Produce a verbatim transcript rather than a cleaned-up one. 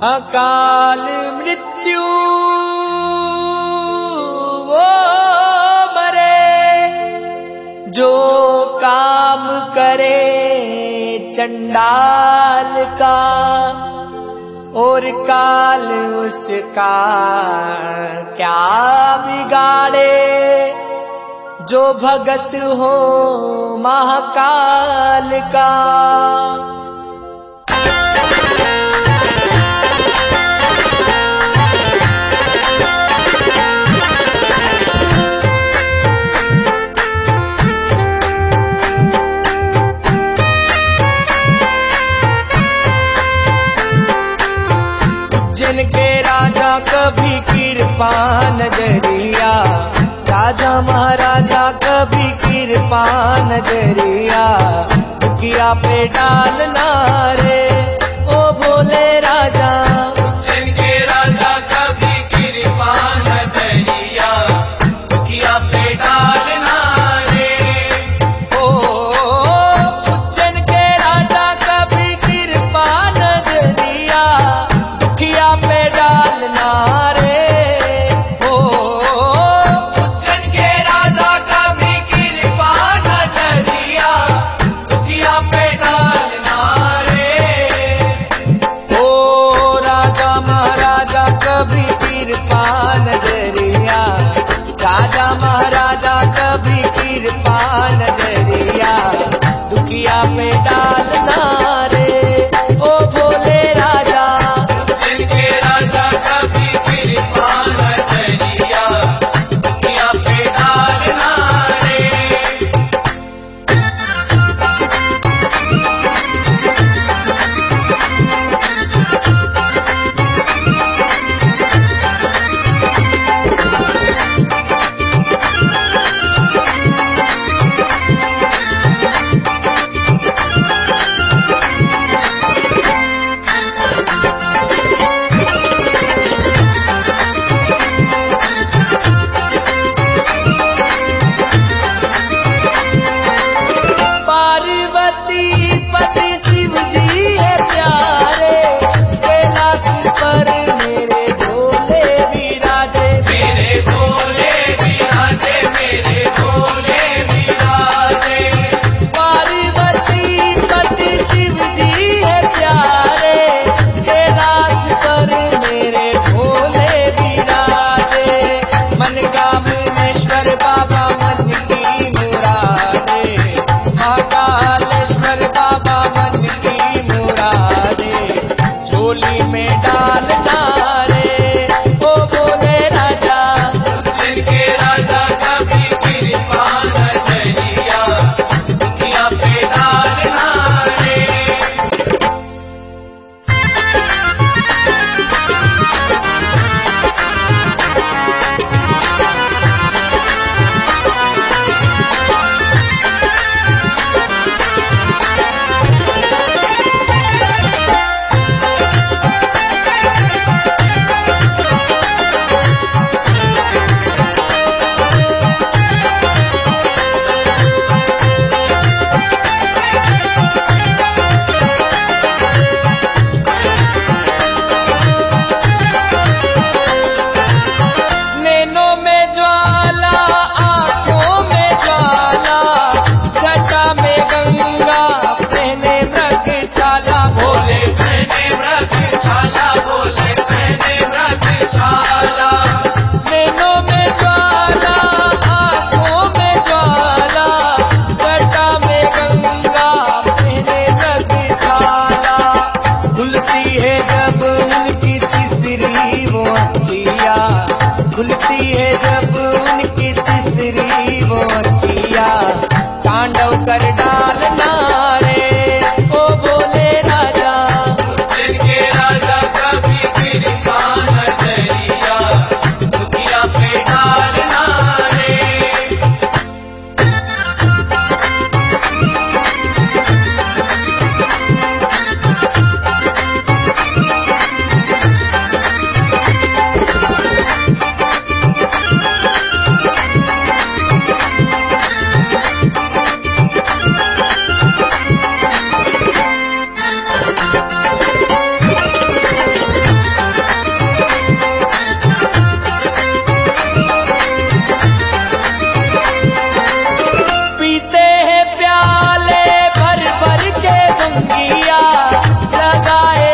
अकाल मृत्यु वो मरे जो काम करे चंडाल का, और काल उसका क्या बिगाड़े जो भगत हो महाकाल का। जिनके राजा कभी कृपा नजरिया, राजा महाराजा कभी कृपा नजरिया, दुखिया पे डालना रे ओ भोले राजा। जिनके राजा कभी कृपा नजरिया, दुखिया पे डालना रे। ओ उज्जैन के राजा कभी कृपा नजरिया, दुखिया पे डालना रे। ओ उज्जैन के राजा कभी कृपा नजरिया, दुखिया पे डालना रे। ओ राजा महाराजा कभी कृपा नजरिया, राजा महाराजा कभी कृपा नजरिया, दुखिया पे डालना रे ओ भोले राजा। जिनके राजा कभी कृपा नजरिया, दुखिया पे डालना रे। पार्वती पति शिव जी है प्यारे, कैलाश पर मेरे भोले विराजे। मेरे भोले विराजे, मेरे भोले विराजे। पार्वती पति शिव जी है प्यारे, कैलाश पर मेरे भोले विराजे। मनकामनेश्वर बाबा मन की मुरादे, महाकालेश्वर बाबा मन की मुरादे, झोली में डालना रे ओ भोले राजा। जिनके राजा कभी कृपा नजरिया, दुखिया पे डालना रे। नैनों में ज्वाला, आंखों में ज्वाला, जटा में गंगा, पहने मृग छाला। भोले पहने मृग छाला, भोले पहने मृग छाला। नैनों में ज्वाला, आंखों में ज्वाला, जटा में गंगा, पहने मृग छाला। खुलती है जब उनकी तीसरी वो अखिया, खुलती है जब उनकी तीसरी वो अखिया, तांडव कर डालना रे ओ भोले राजा। जिनके राजा कभी कृपा नजरिया, दुखिया पे डालना रे। कंगिया लगाए